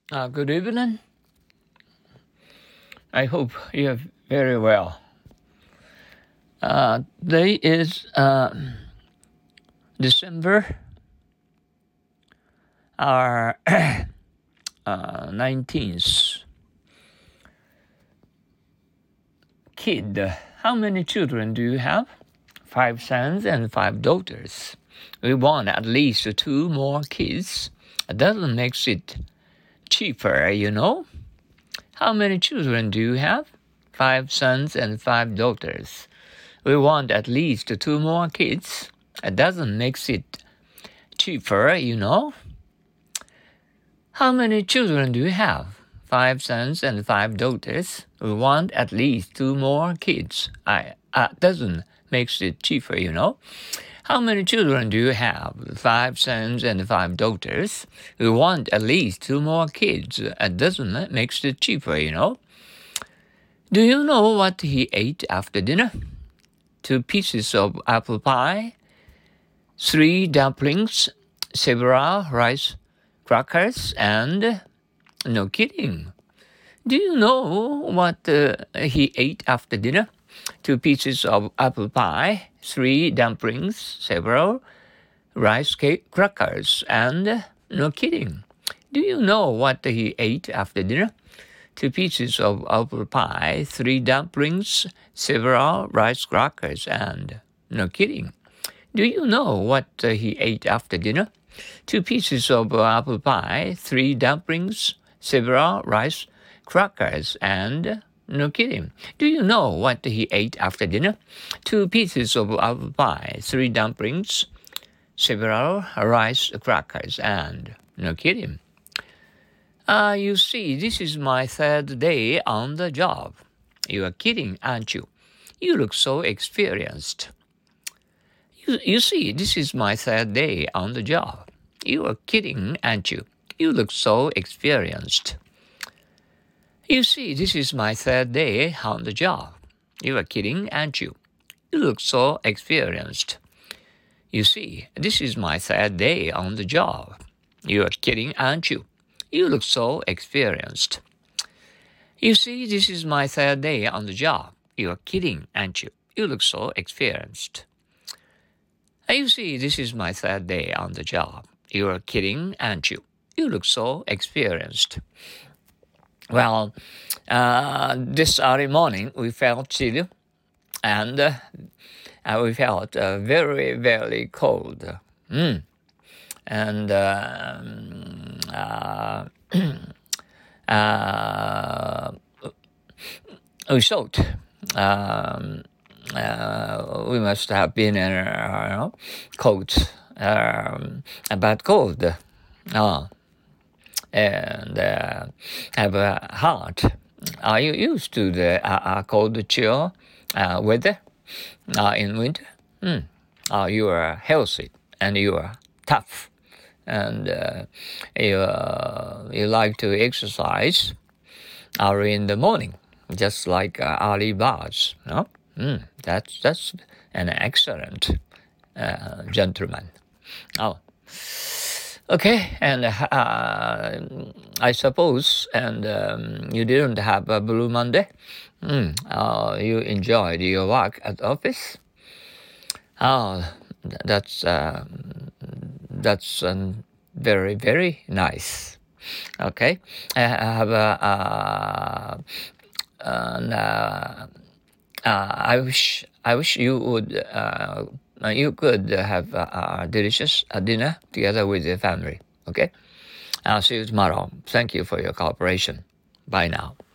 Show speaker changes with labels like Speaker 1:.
Speaker 1: Good evening. I hope you're very well. Today is December 19th. Kid, how many children do you have? 5 sons and 5 daughters. We want at least 2 more kids. It doesn't make it cheaper, you know. How many children do you have? 5 sons and 5 daughters. We want at least 2 more kids. It doesn't make it cheaper, you know. How many children do you have? 5 sons and 5 daughters. We want at least 2 more kids. Doesn't make it cheaper, you know. How many children do you have? 5 sons and 5 daughters. We want at least 2 more kids. It doesn't make it cheaper, you know. Do you know what he ate after dinner? 2 pieces of apple pie, 3 dumplings, several rice crackers, and no kidding. Do you know what he ate after dinner? 2 pieces of apple pie, 3 dumplings, several rice crackers, and no kidding. Do you know what he ate after dinner? 2 pieces of apple pie, 3 dumplings, several rice crackers, and no kidding. Do you know what he ate after dinner? 2 pieces of apple pie, 3 dumplings, several rice crackers, and no kidding. Do you know what he ate after dinner? 2 pieces of apple pie, 3 dumplings, several rice crackers, and no kidding. You see, this is my 3rd day on the job. You are kidding, aren't you? You look so experienced. You see, this is my 3rd day on the job. You are kidding, aren't you? You look so experienced. You see, this is my 3rd day on the job. You are kidding, aren't you? You look so experienced. You see, this is my 3rd day on the job. You are kidding, aren't you? You look so experienced. You see, this is my 3rd day on the job. You are kidding, aren't you? You look so experienced. You see, this is my 3rd day on the job. You are kidding, aren't you? You look so experienced. Well, this early morning we felt chilly, and we felt very, very cold. And we thought we must have been in cold, bad cold, and have a heart. Are you used to the cold, chill weather in winter? You are healthy and you are tough, and you like to exercise early in the morning, just like early birds. No? That's an excellent gentleman. Okay, and I suppose, and you didn't have a Blue Monday. You enjoyed your work at office. That's very, very nice. Okay, I have I wish you would you could have a delicious dinner together with your family. Okay, I'll see you tomorrow. Thank you for your cooperation. Bye now.